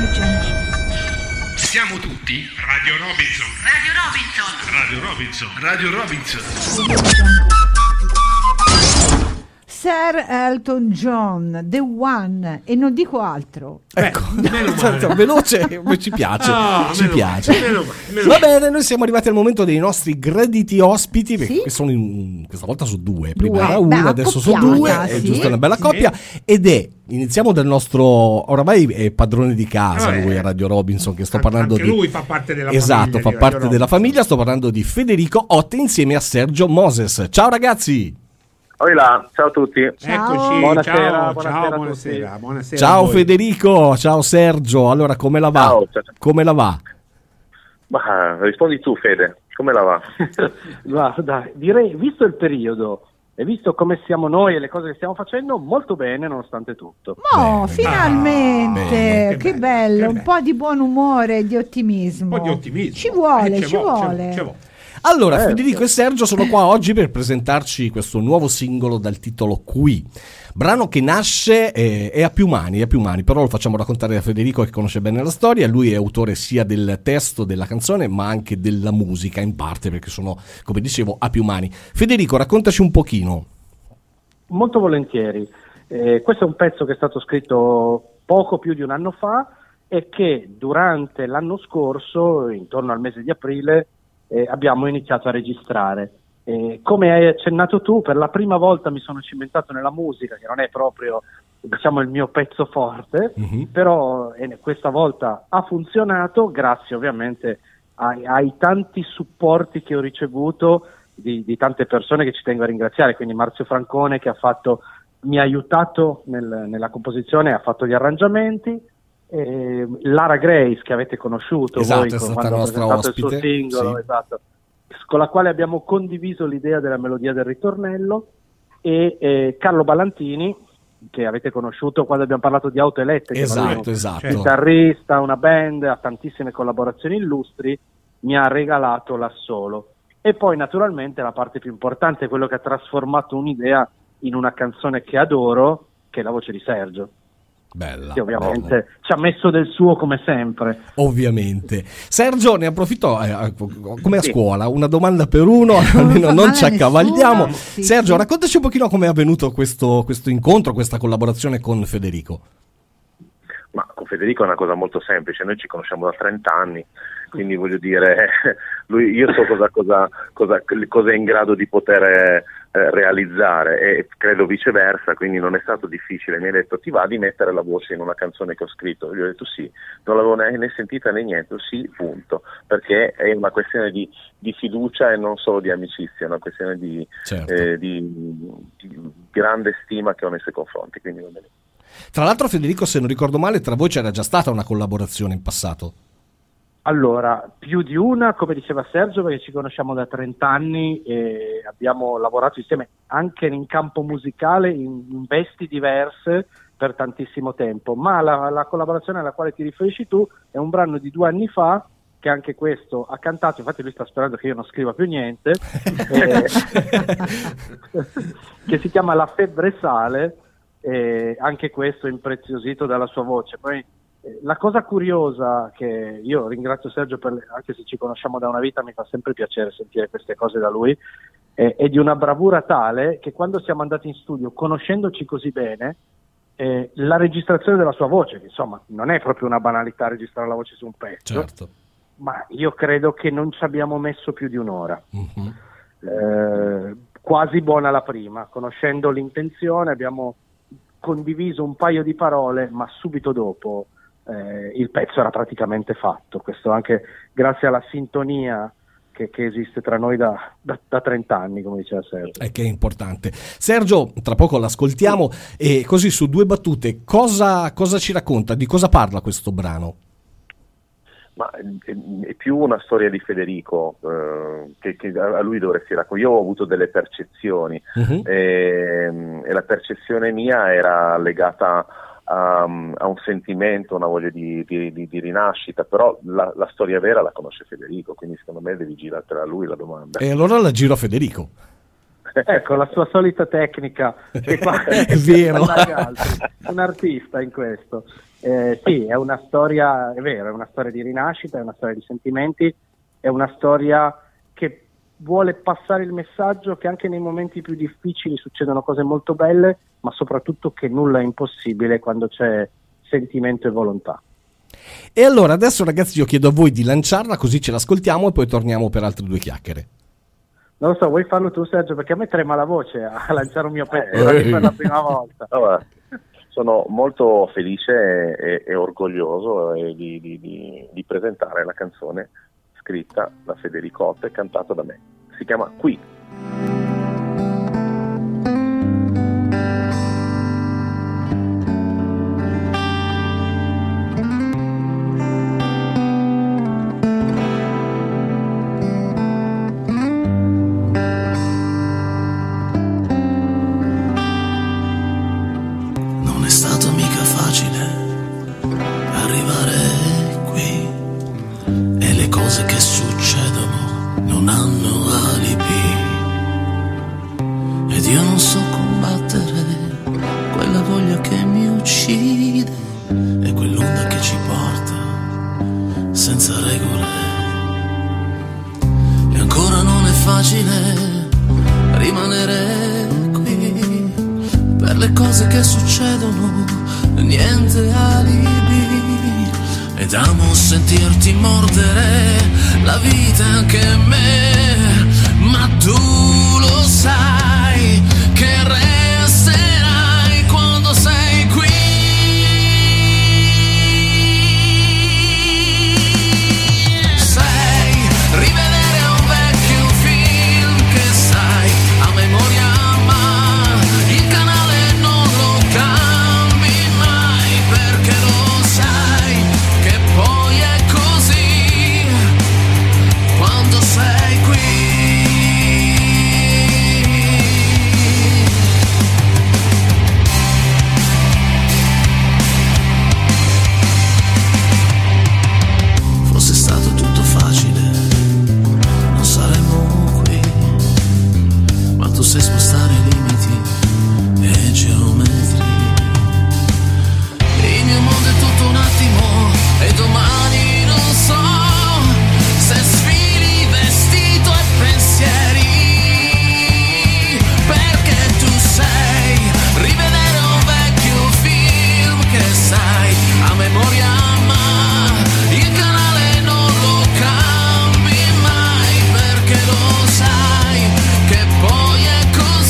Siamo tutti Radio Robinson. Radio Robinson. Sir Elton John, The One, e non dico altro. Ecco, veloce, ci piace, ci piace. Va bene, noi siamo arrivati al momento dei nostri graditi ospiti, perché sono questa volta su due. Prima era uno, adesso sono due, è giusto, una bella coppia. Ed iniziamo dal nostro, oramai è padrone di casa lui a Radio Robinson, che sto parlando anche lui fa parte della famiglia. Esatto, fa parte della famiglia, sto parlando di Federico Otte insieme a Sergio Moses. Ciao ragazzi! Là, ciao a tutti. Eccoci, buonasera. Ciao Federico, ciao Sergio. Allora, come la va? Ciao. Come la va? Ma rispondi tu, Fede, come la va? Guarda, direi, visto il periodo e visto come siamo noi e le cose che stiamo facendo, molto bene nonostante tutto. Oh, finalmente! Bene. Che bello, un po' di buon umore e di ottimismo. Un po' di ottimismo. Ci vuole. Ci vuole. Allora, Federico e Sergio sono qua oggi per presentarci questo nuovo singolo dal titolo Qui, brano che nasce è a più mani, però lo facciamo raccontare da Federico, che conosce bene la storia. Lui è autore sia del testo della canzone ma anche della musica, in parte, perché sono, come dicevo, a più mani. Federico, raccontaci un pochino. Molto volentieri. Questo è un pezzo che è stato scritto poco più di un anno fa e che durante l'anno scorso, intorno al mese di aprile, abbiamo iniziato a registrare. Come hai accennato tu, per la prima volta mi sono cimentato nella musica, che non è proprio, diciamo, il mio pezzo forte, però questa volta ha funzionato grazie ovviamente ai tanti supporti che ho ricevuto di tante persone che ci tengo a ringraziare, quindi Marzio Francone che mi ha aiutato nella composizione, ha fatto gli arrangiamenti, Lara Grace che avete conosciuto, esatto, voi è stata quando nostra ha presentato ospite, il suo singolo, sì. Esatto, con la quale abbiamo condiviso l'idea della melodia del ritornello, e Carlo Ballantini che avete conosciuto quando abbiamo parlato di auto elettriche, esatto. chitarrista, una band, ha tantissime collaborazioni illustri, mi ha regalato l'assolo. E poi naturalmente la parte più importante, quello che ha trasformato un'idea in una canzone che adoro, che è la voce di Sergio. Bella, che ovviamente ci ha messo del suo come sempre. Ovviamente. Sergio, ne approfitto come a scuola, una domanda per uno, almeno non ci accavagliamo. Sergio, raccontaci un pochino come è avvenuto questo incontro, questa collaborazione con Federico. Ma con Federico è una cosa molto semplice, noi ci conosciamo da 30 anni, quindi voglio dire, io so cosa è in grado di poter realizzare, e credo viceversa, quindi non è stato difficile. Mi ha detto: ti va di mettere la voce in una canzone che ho scritto? Io ho detto sì, non l'avevo né sentita né niente, sì, punto, perché è una questione di fiducia e non solo di amicizia, è una questione di grande stima che ho nei suoi confronti, quindi va bene. Tra l'altro, Federico, se non ricordo male, tra voi c'era già stata una collaborazione in passato. Allora, più di una, come diceva Sergio, perché ci conosciamo da 30 anni e abbiamo lavorato insieme anche in campo musicale, in vesti diverse per tantissimo tempo, ma la collaborazione alla quale ti riferisci tu è un brano di 2 anni fa, che anche questo ha cantato, infatti lui sta sperando che io non scriva più niente, che si chiama La febbre sale, anche questo impreziosito dalla sua voce. Poi la cosa curiosa, che io ringrazio Sergio anche se ci conosciamo da una vita, mi fa sempre piacere sentire queste cose da lui, è di una bravura tale che quando siamo andati in studio, conoscendoci così bene, la registrazione della sua voce, che insomma non è proprio una banalità registrare la voce su un pezzo, certo, ma io credo che non ci abbiamo messo più di un'ora. Quasi buona la prima, conoscendo l'intenzione abbiamo condiviso un paio di parole, ma subito dopo il pezzo era praticamente fatto. Questo anche grazie alla sintonia che esiste tra noi da 30 anni, come diceva Sergio. Che è importante. Sergio, tra poco l'ascoltiamo, e così su 2 battute, cosa ci racconta, di cosa parla questo brano? Ma è più una storia di Federico, che a lui dovresti raccontare. Io ho avuto delle percezioni, e la percezione mia era legata a un sentimento, una voglia di rinascita, però la storia vera la conosce Federico, quindi secondo me devi girartela a lui la domanda. E allora la giro a Federico. Ecco, la sua solita tecnica, che fa È vero. un artista in questo. Sì, è una storia, è vero, è una storia di rinascita, è una storia di sentimenti, è una storia che vuole passare il messaggio che anche nei momenti più difficili succedono cose molto belle, ma soprattutto che nulla è impossibile quando c'è sentimento e volontà. E allora adesso, ragazzi, io chiedo a voi di lanciarla, così ce l'ascoltiamo e poi torniamo per altre 2 chiacchiere. Non lo so, vuoi farlo tu, Sergio? Perché a me trema la voce a lanciare un mio pezzo per la prima volta. Allora, sono molto felice e orgoglioso di presentare la canzone scritta da Federico Otto e cantata da me. Si chiama Qui. Non è stato mica facile arrivare qui, e le cose che succedono non hanno alibi, ed io non so combattere quella voglia che mi uccide e quell'onda che ci porta senza regole. E ancora non è facile rimanere qui per le cose che succedono, niente alibi, ed amo sentirti mordere la vita anche me, ma tu lo sai che resterai quando sei qui. Sei rivedere un vecchio film che sai a memoria, ma il canale non lo cambi mai, perché lo sai che poi è così quando sei qui. Fosse stato tutto facile, non saremmo qui, ma tu sai spostare limiti e geometri. Il mio mondo è tutto un attimo e domani non so se sfili vestito e pensieri, perché tu sei rivedere un vecchio film che sai a memoria, ma il canale non lo cambi mai, perché lo sai che poi è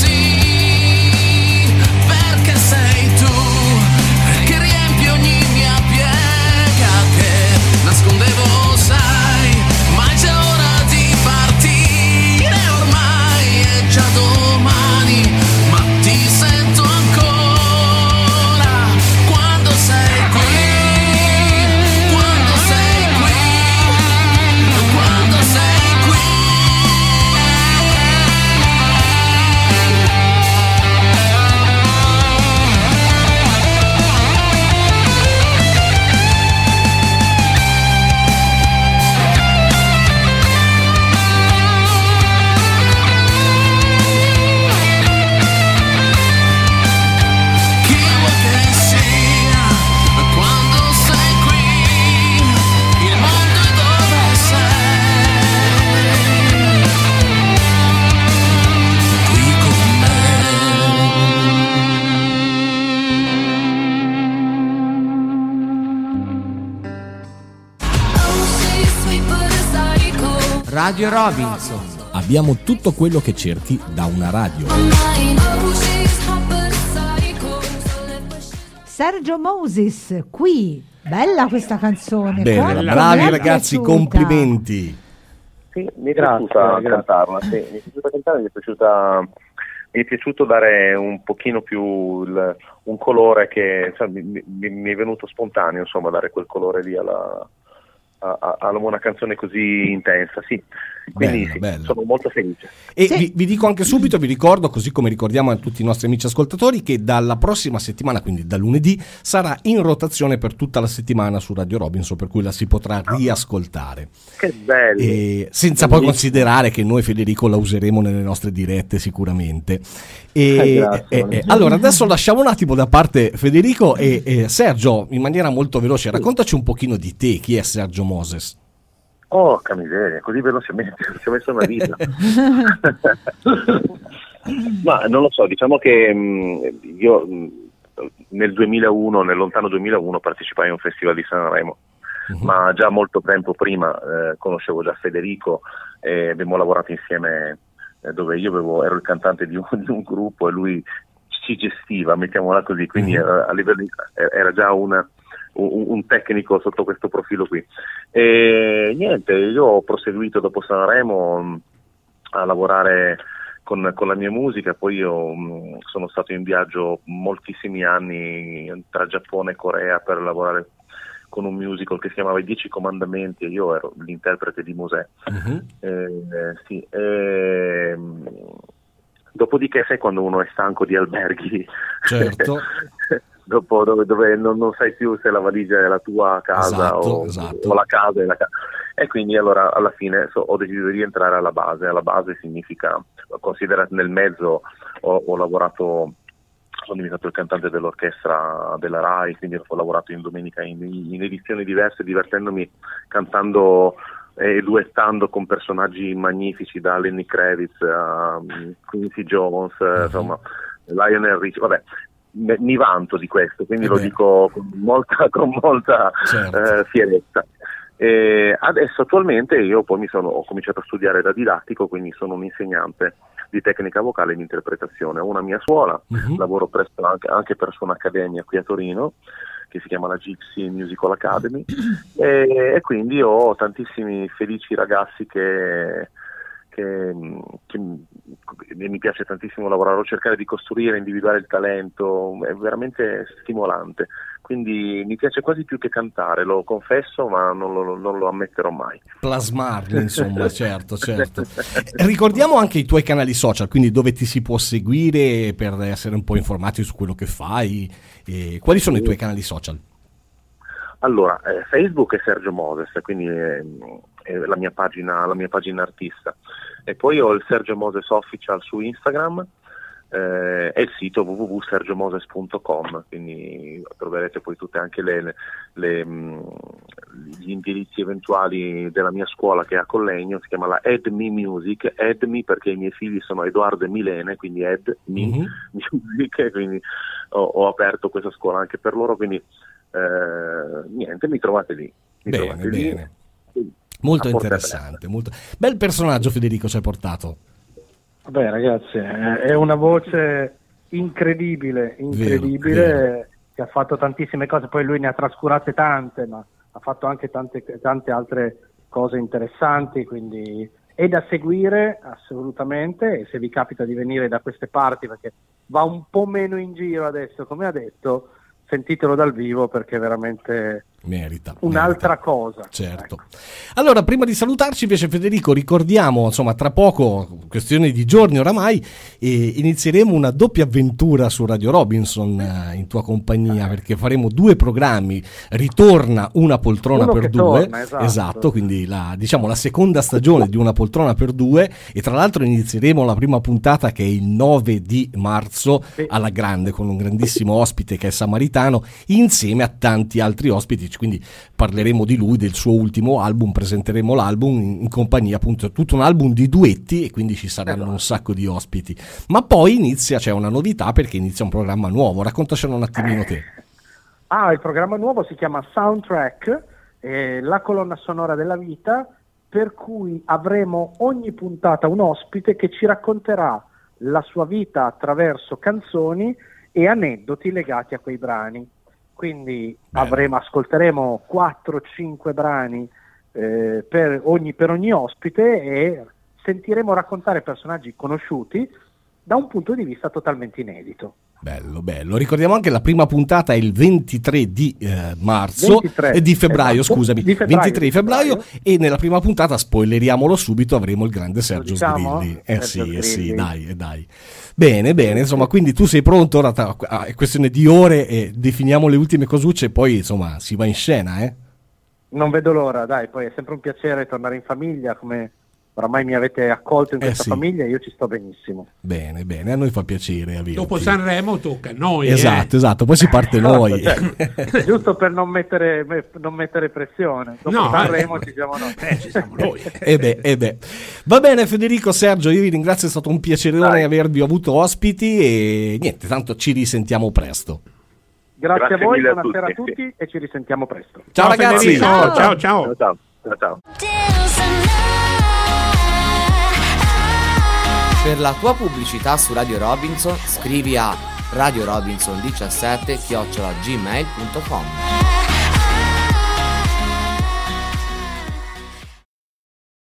così, perché sei tu che riempi ogni mia piega che nascondevo, sai, ma è già ora di partire, ormai è già domani, ma ti sento ancora quando sei qui, quando sei qui, quando sei qui. Chi vuoi che sia quando sei qui, il mondo è dove sei, qui con me. Radio Robinson. Abbiamo tutto quello che cerchi da una radio. Sergio Moses, qui. Bella questa canzone. Bene, quanto bravi mi è ragazzi, piaciuta. complimenti. Sì, mi è Grazie, piaciuta grazie. cantarla, sì, mi è piaciuta cantare, mi è piaciuto dare un pochino più un colore che, insomma, mi è venuto spontaneo, insomma, dare quel colore lì una canzone così intensa, sì. Quindi Bella, sì, bella. sono molto felice. E Sì. vi dico anche subito, vi ricordo, così come ricordiamo a tutti i nostri amici ascoltatori, che dalla prossima settimana, quindi da lunedì, sarà in rotazione per tutta la settimana su Radio Robinson, per cui la si potrà riascoltare. Che bello. E senza poi considerare che noi, Federico, la useremo nelle nostre dirette sicuramente. Grazie. Allora adesso lasciamo un attimo da parte Federico e Sergio, in maniera molto veloce, raccontaci un pochino di te. Chi è Sergio Moses? Porca miseria, così velocemente, ci ho messo una vita. Ma non lo so, diciamo che io nel lontano 2001 partecipai a un festival di Sanremo, ma già molto tempo prima conoscevo già Federico e abbiamo lavorato insieme, dove io ero il cantante di un gruppo e lui ci gestiva, mettiamola così, quindi a livello era già un tecnico sotto questo profilo qui. E niente, io ho proseguito dopo Sanremo a lavorare con la mia musica, poi io sono stato in viaggio moltissimi anni tra Giappone e Corea per lavorare con un musical che si chiamava I 10 Comandamenti e io ero l'interprete di Mosè. Sì, dopodiché sai quando uno è stanco di alberghi, Certo. dopo dove non sai più se la valigia è la tua casa Esatto. o la casa è la casa, e quindi allora alla fine ho deciso di rientrare alla base. Alla base significa, considerato nel mezzo ho lavorato, sono diventato il cantante dell'orchestra della Rai, quindi ho lavorato in domenica in edizioni diverse, divertendomi, cantando e duettando con personaggi magnifici, da Lenny Kravitz a Quincy Jones, insomma Lionel Richie, vabbè. Mi vanto di questo, quindi lo dico con molta certo. fierezza. E adesso attualmente io poi ho cominciato a studiare da didattico, quindi sono un insegnante di tecnica vocale e di interpretazione. Ho una mia scuola, lavoro presso anche presso un'accademia qui a Torino che si chiama la Gypsy Musical Academy e quindi ho tantissimi felici ragazzi che mi piace tantissimo lavorare, cercare di costruire, individuare il talento, è veramente stimolante, quindi mi piace quasi più che cantare, lo confesso, ma non lo ammetterò mai. Plasmarli, insomma, certo. Ricordiamo anche i tuoi canali social, quindi dove ti si può seguire per essere un po' informati su quello che fai, e quali sono i tuoi canali social? Allora, Facebook è Sergio Moses, quindi è la mia pagina artista, e poi ho il Sergio Moses Official su Instagram e il sito www.sergiomoses.com, quindi troverete poi tutte anche gli indirizzi eventuali della mia scuola che è a Collegno, si chiama la EdMe Music, EdMe perché i miei figli sono Edoardo e Milene, quindi EdMe Music, quindi ho aperto questa scuola anche per loro, quindi niente, mi trovate lì. Bene. Molto interessante, molto bel personaggio Federico ci hai portato. Vabbè ragazzi, è una voce incredibile, Vero. che ha fatto tantissime cose, poi lui ne ha trascurate tante, ma ha fatto anche tante altre cose interessanti, quindi è da seguire assolutamente, e se vi capita di venire da queste parti, perché va un po' meno in giro adesso, come ha detto, sentitelo dal vivo perché è veramente merita un'altra cosa. Certo. Ecco. Allora, prima di salutarci invece Federico, ricordiamo, insomma, tra poco, questione di giorni oramai, inizieremo una doppia avventura su Radio Robinson in tua compagnia, perché faremo 2 programmi. Ritorna Una poltrona Uno per che 2, torna, esatto, quindi la seconda stagione di Una poltrona per 2, e tra l'altro inizieremo la prima puntata che è il 9 di marzo alla grande, con un grandissimo ospite che è Samaritano, insieme a tanti altri ospiti, quindi parleremo di lui, del suo ultimo album, presenteremo l'album in compagnia, appunto, tutto un album di duetti, e quindi ci saranno un sacco di ospiti. Ma poi c'è una novità, perché inizia un programma nuovo. Raccontacelo un attimino te. Il programma nuovo si chiama Soundtrack, la colonna sonora della vita, per cui avremo ogni puntata un ospite che ci racconterà la sua vita attraverso canzoni e aneddoti legati a quei brani. Quindi ascolteremo 4-5 brani per ogni ospite, e sentiremo raccontare personaggi conosciuti da un punto di vista totalmente inedito. Bello, bello. Ricordiamo anche la prima puntata è il 23 di marzo, 23, di febbraio, esatto. scusami, Di febbraio, 23 di febbraio, e nella prima puntata, spoileriamolo subito, avremo il grande Sergio diciamo? Sgrilli. Sergio Sì, Sgrilli. dai. Bene, insomma, quindi tu sei pronto, ora è questione di ore e definiamo le ultime cosucce e poi, insomma, si va in scena, Non vedo l'ora, dai, poi è sempre un piacere tornare in famiglia, come oramai mi avete accolto in questa sì. famiglia, io ci sto benissimo. Bene, a noi fa piacere averti. Dopo Sanremo tocca a noi. Esatto, poi si parte noi. Giusto per non mettere pressione. Dopo Sanremo ci siamo noi. Ci siamo noi. Va bene Federico, Sergio, io vi ringrazio, è stato un piacerone avervi avuto ospiti e niente, tanto ci risentiamo presto. Grazie a voi, mille buonasera a tutti e ci risentiamo presto. Ciao ragazzi. Ciao. Ciao. Per la tua pubblicità su Radio Robinson scrivi a radiorobinson17@gmail.com.